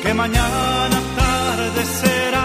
que mañana atardecerá.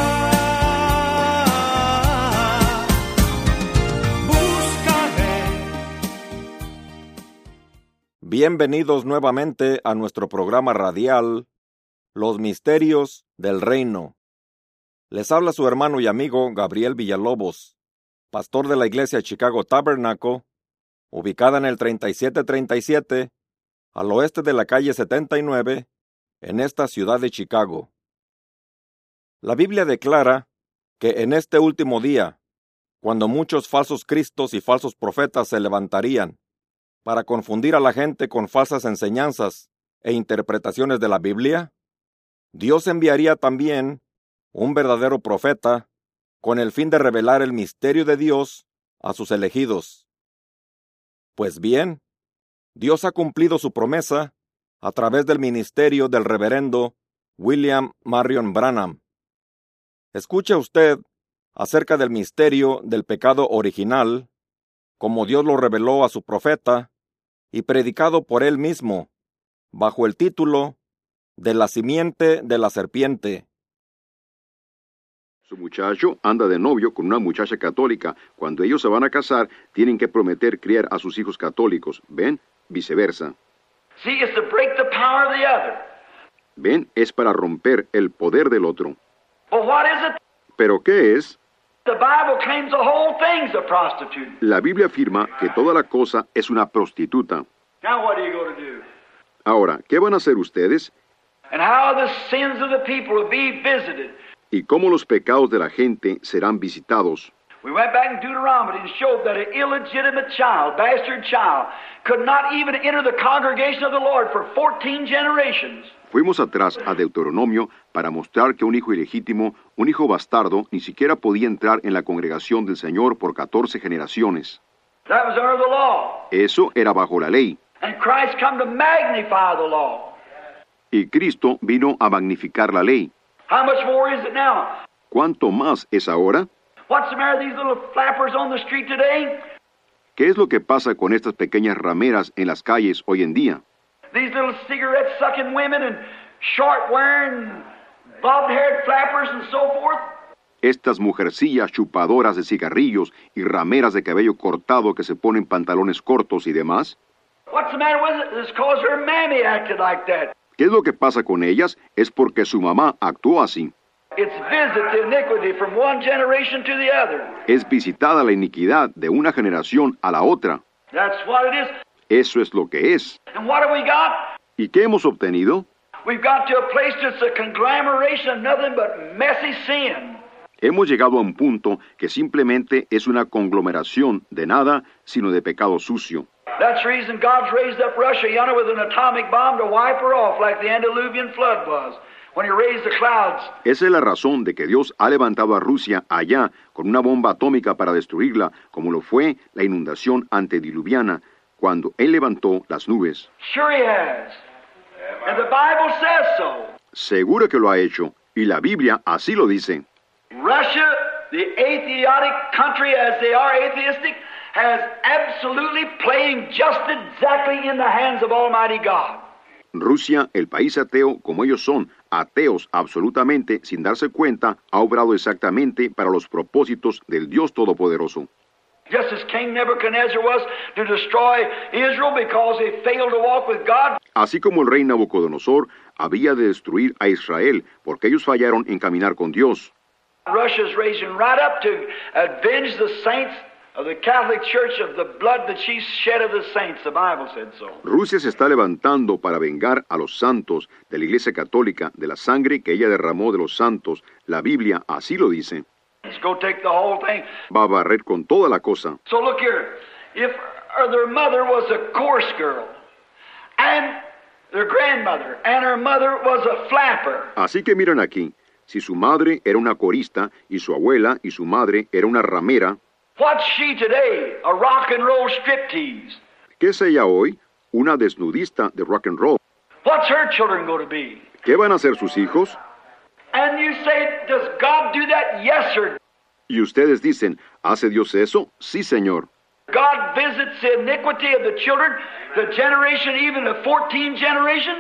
Bienvenidos nuevamente a nuestro programa radial, Los Misterios del Reino. Les habla su hermano y amigo Gabriel Villalobos, pastor de la iglesia Chicago Tabernacle, ubicada en el 3737, al oeste de la calle 79, en esta ciudad de Chicago. La Biblia declara que en este último día, cuando muchos falsos cristos y falsos profetas se levantarían para confundir a la gente con falsas enseñanzas e interpretaciones de la Biblia, Dios enviaría también un verdadero profeta con el fin de revelar el misterio de Dios a sus elegidos. Pues bien, Dios ha cumplido su promesa a través del ministerio del reverendo William Marion Branham. Escuche usted acerca del misterio del pecado original, como Dios lo reveló a su profeta y predicado por él mismo, bajo el título de la simiente de la serpiente. Su muchacho anda de novio con una muchacha católica. Cuando ellos se van a casar, tienen que prometer criar a sus hijos católicos. ¿Ven? Viceversa. See, it's to break the power of the other. ¿Ven? Es para romper el poder del otro. Well, what is it? ¿Pero qué es? The Bible claims the whole thing's a prostitute. La Biblia afirma que toda la cosa es una prostituta. Now what are you going to do? Ahora, ¿qué van a hacer ustedes? And how the sins of the people will be visited. ¿Y cómo los pecados de la gente serán visitados? We went back in Deuteronomy and showed that an illegitimate child, bastard child, could not even enter the congregation of the Lord for 14 generations. Fuimos atrás a Deuteronomio para mostrar que un hijo ilegítimo, un hijo bastardo, ni siquiera podía entrar en la congregación del Señor por 14 generaciones. That was under the law. Eso era bajo la ley. And Christ come to magnify the law. Y Cristo vino a magnificar la ley. How much more is it now? ¿Cuánto más es ahora? What's the matter with these little flappers on the street today? ¿Qué es lo que pasa con estas pequeñas rameras en las calles hoy en día? These little cigarette-sucking women and short-wearing, bobbed-haired flappers and so forth? Estas mujercillas chupadoras de cigarrillos y rameras de cabello cortado que se ponen pantalones cortos y demás. What's the matter with it? It's because her mammy acted like that. ¿Qué es lo que pasa con ellas? Es porque su mamá actuó así. It's visit the iniquity from one generation to the other. Es visitada la iniquidad de una generación a la otra. That's what it is. Eso es lo que es. And what have we got? ¿Y qué hemos obtenido? We've got to a place that's a conglomeration of nothing but messy sin. Hemos llegado a un punto que simplemente es una conglomeración de nada, sino de pecado sucio. That's the reason God's raised up Russia yonder with an atomic bomb to wipe her off like the antediluvian flood was, when he raised the clouds. Esa es la razón de que Dios ha levantado a Rusia allá con una bomba atómica para destruirla, como lo fue la inundación antediluviana, cuando Él levantó las nubes. Sure he has. And the Bible says so. Seguro que lo ha hecho, y la Biblia así lo dice. Russia, the atheistic country as they are atheistic, has absolutely playing just exactly in the hands of Almighty God. Rusia, el país ateo, como ellos son, ateos absolutamente, sin darse cuenta, ha obrado exactamente para los propósitos del Dios Todopoderoso. Just as King Nebuchadnezzar was to destroy Israel because they failed to walk with God. Así como el rey Nabucodonosor había de destruir a Israel porque ellos fallaron en caminar con Dios. Russia's raising right up to avenge the saints of the Catholic Church of the blood that she shed of the saints. The Bible said so. Rusia se está levantando para vengar a los santos de la Iglesia Católica de la sangre que ella derramó de los santos. La Biblia así lo dice. Let's go take the whole thing. Va a barrer con toda la cosa. So look here. If their mother was a coarse girl, and their grandmother, and her mother was a flapper. Así que miren aquí. Si su madre era una corista, y su abuela y su madre era una ramera, what's she today? A rock and roll striptease. ¿qué es ella hoy? Una desnudista de rock and roll. What's her children going to be? ¿Qué van a hacer sus hijos? And you say, does God do that? Yes, sir. Y ustedes dicen, ¿hace Dios eso? Sí, Señor. God visits the iniquity of the children, the generation even of 14 generations.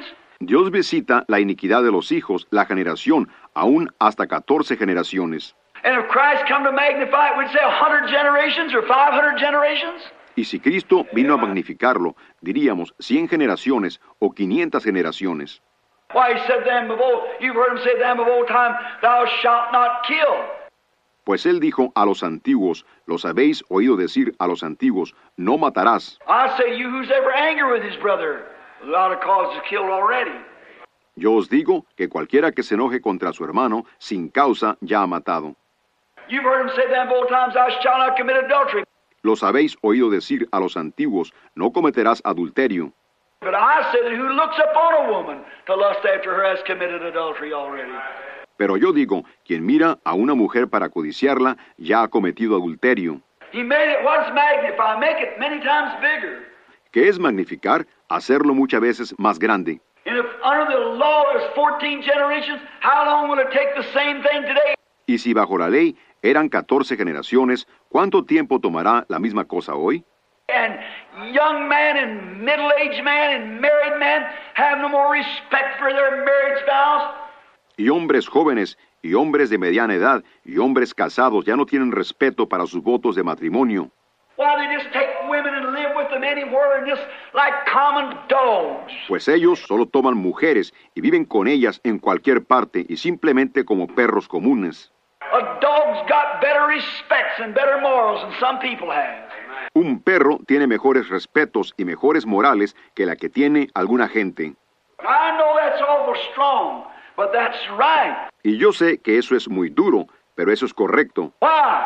Dios visita la iniquidad de los hijos, la generación, aún hasta 14 generaciones. And if Christ come to magnify it, we'd say 100 generations or 500 generations. Y si Cristo vino a magnificarlo, diríamos 100 generaciones o 500 generaciones. Why, he said them of old, you've heard him say them of old time, thou shalt not kill. Pues él dijo a los antiguos, los habéis oído decir a los antiguos, no matarás. I say you who's ever angry with his brother, without a cause is killed already. Yo os digo que cualquiera que se enoje contra su hermano, sin causa ya ha matado. You've heard him say them of old times, thou shalt not commit adultery. Los habéis oído decir a los antiguos, no cometerás adulterio. But I say that who looks upon a woman to lust after her has committed adultery already. Pero yo digo, quien mira a una mujer para codiciarla, ya ha cometido adulterio. He made it, what's magnify? Make it many times bigger. ¿Qué es magnificar? Hacerlo muchas veces más grande. And if under the law there's 14 generations, how long will it take the same thing today? Y si bajo la ley eran 14 generaciones, ¿cuánto tiempo tomará la misma cosa hoy? And young man and middle-aged man and married man have no more respect for their marriage vows. Y hombres jóvenes y hombres de mediana edad y hombres casados ya no tienen respeto para sus votos de matrimonio. Why, they just take women and live with them anywhere and just like common dogs. Pues ellos solo toman mujeres y viven con ellas en cualquier parte y simplemente como perros comunes. A dog's got better respects and better morals than some people have. Un perro tiene mejores respetos y mejores morales que la que tiene alguna gente. I know that's awful strong, but that's right. Y yo sé que eso es muy duro, pero eso es correcto. Why?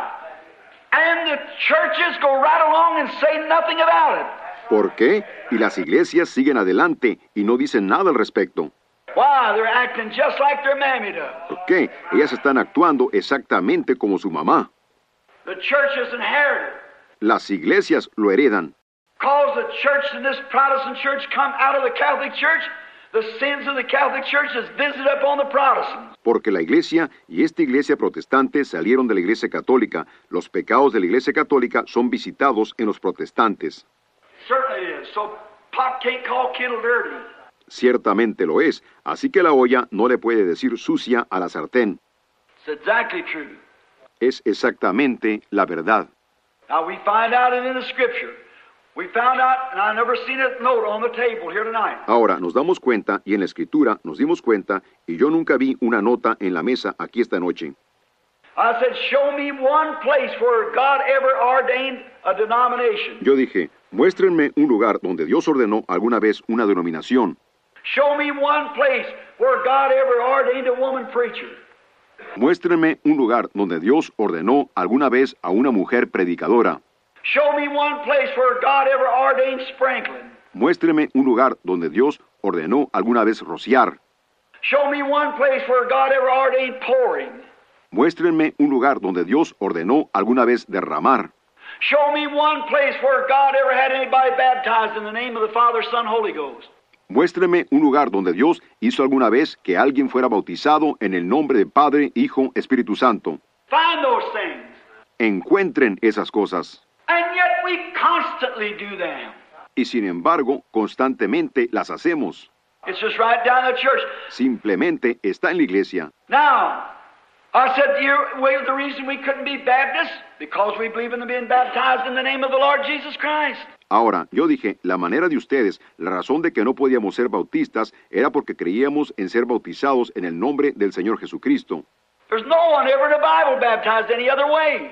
And the churches go right along and say nothing about it. ¿Por qué? Y las iglesias siguen adelante y no dicen nada al respecto. Why? They're acting just like their mammy does. ¿Por qué? Ellas están actuando exactamente como su mamá. The church is inherited. Las iglesias lo heredan. Because the church and this Protestant church come out of the Catholic Church, the sins of the Catholic Church is visited upon the Protestants. Porque la iglesia y esta iglesia protestante salieron de la iglesia católica. Los pecados de la iglesia católica son visitados en los protestantes. Certainly it is. So pot can't call kettle dirty. Ciertamente lo es. Así que la olla no le puede decir sucia a la sartén. It's exactly true. Es exactamente la verdad. Now we find out it in the Scripture. We found out, and I never seen a note on the table here tonight. Ahora nos damos cuenta, y en la Escritura nos dimos cuenta, y yo nunca vi una nota en la mesa aquí esta noche. I said, show me one place where God ever ordained a denomination. Yo dije, muéstrenme un lugar donde Dios ordenó alguna vez una denominación. Show me one place where God ever ordained a woman preacher. Muéstrenme un lugar donde Dios ordenó alguna vez a una mujer predicadora. Show me one place where God ever ordained sprinkling. Muéstreme un lugar donde Dios ordenó alguna vez rociar. Show me one place where God ever ordained pouring. Muéstrenme un lugar donde Dios ordenó alguna vez derramar. Show me one place where God ever had anybody baptized in the name of the Father, Son, Holy Ghost. Muéstreme un lugar donde Dios hizo alguna vez que alguien fuera bautizado en el nombre de Padre, Hijo, Espíritu Santo. Find those things. Encuentren esas cosas. And yet we constantly do them. Y sin embargo, constantemente las hacemos. It's just right down the church. Simplemente está en la iglesia. Now, I said the reason we couldn't be Baptists, because we believe in being baptized in the name of the Lord Jesus Christ. Ahora, yo dije, la manera de ustedes, la razón de que no podíamos ser bautistas era porque creíamos en ser bautizados en el nombre del Señor Jesucristo. There's no one ever in the Bible baptized any other way.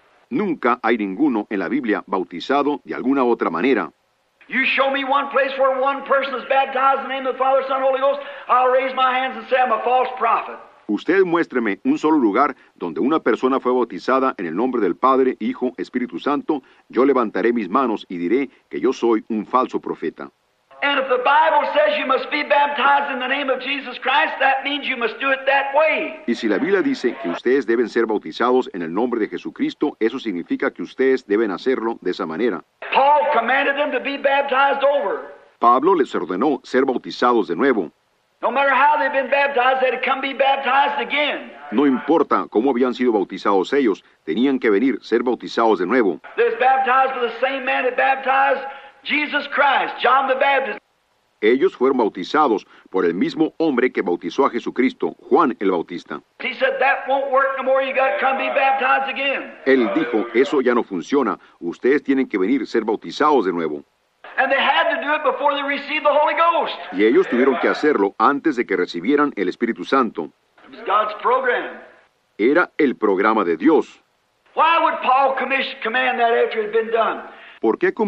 Nunca hay ninguno en la Biblia bautizado de alguna otra manera. You show me one place where one person is baptized in the name of the Father, Son, Holy Ghost, I'll raise my hands and say I'm a false prophet. Usted muéstreme un solo lugar donde una persona fue bautizada en el nombre del Padre, Hijo, Espíritu Santo, yo levantaré mis manos y diré que yo soy un falso profeta. And if the Bible says you must be baptized in the name of Jesus Christ, that means you must do it that way. Y si la Biblia dice que ustedes deben ser bautizados en el nombre de Jesucristo, eso significa que ustedes deben hacerlo de esa manera. Paul commanded them to be baptized over. Pablo les ordenó ser bautizados de nuevo. No matter how they've been baptized, they had to come be baptized again. No importa cómo habían sido bautizados ellos, tenían que venir ser bautizados de nuevo. They was baptized by the same man that baptized Jesus Christ, John the Baptist. Ellos fueron bautizados por el mismo hombre que bautizó a Jesucristo, Juan el Bautista. He said, that won't work no more. You got to come be baptized again. Él dijo, eso ya no funciona. Ustedes tienen que venir a ser bautizados de nuevo. And they had to do it before they received the Holy Ghost. Y ellos tuvieron que hacerlo antes de que recibieran el Espíritu Santo. It was God's program. Era el programa de Dios. Why would Paul command that after it had been done? ¿Por qué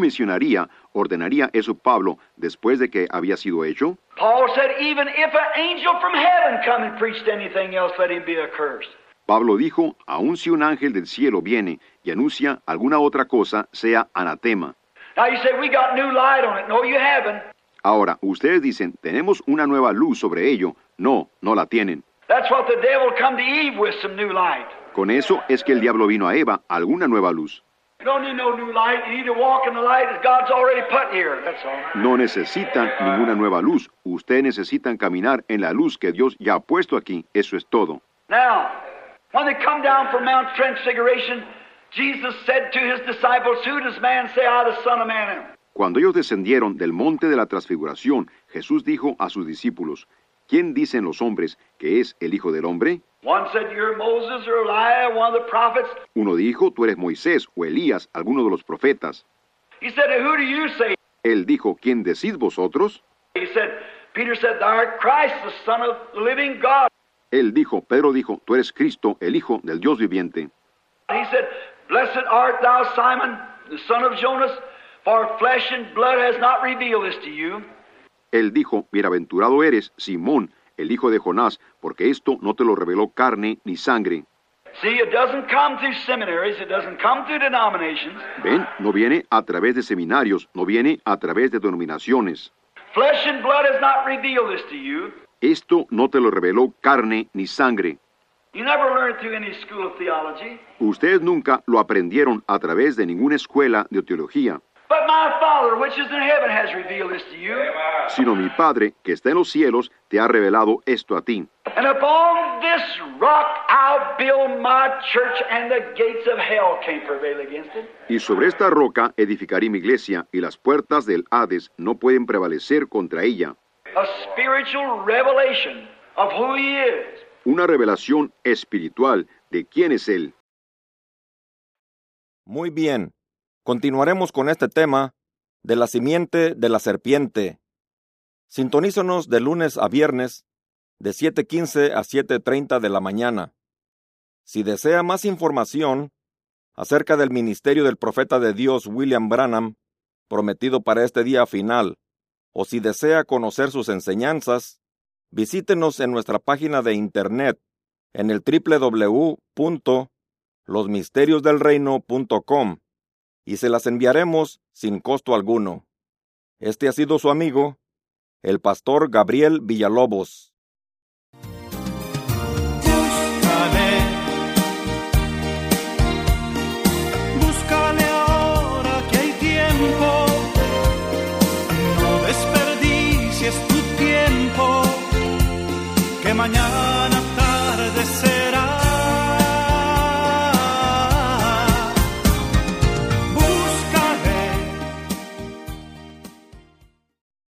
ordenaría eso Pablo después de que había sido hecho? Paul said, even if an angel from heaven come and preached anything else, let him be accursed. Pablo dijo, aun si un ángel del cielo viene y anuncia alguna otra cosa, sea anatema. Now you say, we got new light on it. No, you haven't. Ahora, ustedes dicen, tenemos una nueva luz sobre ello. No, no la tienen. That's what the devil come to Eve with, some new light. Con eso es que el diablo vino a Eva, alguna nueva luz. You don't need no new light. You need to walk in the light that God's already put here. That's all. No necesitan ninguna nueva luz. Ustedes necesitan caminar en la luz que Dios ya ha puesto aquí. Eso es todo. Now, when they come down from Mount Transfiguration, Jesus said to his disciples, who does man say I, the Son of Man, am? Cuando ellos descendieron del monte de la transfiguración, Jesús dijo a sus discípulos, ¿quién dicen los hombres que es el Hijo del Hombre? One said, you're Moses or Elijah, one of the prophets. Uno dijo, tú eres Moisés o Elías, alguno de los profetas. He said, who do you say? Él dijo, ¿quién decís vosotros? He said, Peter said, thou art Christ, the Son of the living God. Pedro dijo, tú eres Cristo, el Hijo del Dios viviente. He said, blessed art thou, Simon, the son of Jonas, for flesh and blood has not revealed this to you. Él dijo, bienaventurado eres, Simón, el hijo de Jonás, porque esto no te lo reveló carne ni sangre. See, it doesn't come through seminaries, it doesn't come through denominations. Ven, no viene a través de seminarios, no viene a través de denominaciones. Flesh and blood has not revealed this to you. Esto no te lo reveló carne ni sangre. You never learned through any school of theology. Ustedes nunca lo aprendieron a través de ninguna escuela de teología. But my Father, which is in heaven, has revealed this to you. Sino mi Padre, que está en los cielos, te ha revelado esto a ti. And upon this rock I'll build my church, and the gates of hell can't prevail against it. Y sobre esta roca edificaré mi iglesia, y las puertas del Hades no pueden prevalecer contra ella. A spiritual revelation of who He is. Una revelación espiritual de quién es Él. Muy bien. Continuaremos con este tema de la simiente de la serpiente. Sintonízanos de lunes a viernes, de 7:15 a 7:30 de la mañana. Si desea más información acerca del ministerio del profeta de Dios William Branham, prometido para este día final, o si desea conocer sus enseñanzas, visítenos en nuestra página de internet en el www.losmisteriosdelreino.com y se las enviaremos sin costo alguno. Este ha sido su amigo, el pastor Gabriel Villalobos. Búscale ahora que hay tiempo, no desperdicies tu tiempo, que mañana